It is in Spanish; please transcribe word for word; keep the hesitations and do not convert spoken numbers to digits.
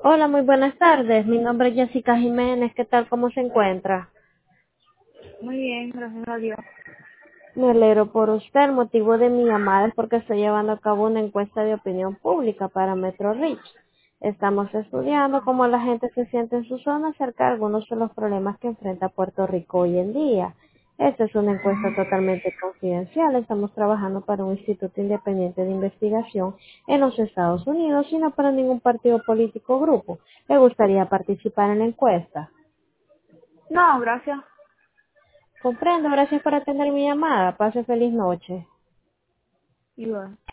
Hola, muy buenas tardes. Mi nombre es Jessica Jiménez. ¿Qué tal? ¿Cómo se encuentra? Muy bien, gracias a Dios. Me alegro por usted. El motivo de mi llamada es porque estoy llevando a cabo una encuesta de opinión pública para Metro Rich. Estamos estudiando cómo la gente se siente en su zona acerca de algunos de los problemas que enfrenta Puerto Rico hoy en día. Esta es una encuesta totalmente confidencial. Estamos trabajando para un instituto independiente de investigación en los Estados Unidos y no para ningún partido político o grupo. ¿Le gustaría participar en la encuesta? No, gracias. Comprendo, gracias por atender mi llamada. Pase feliz noche. Igual.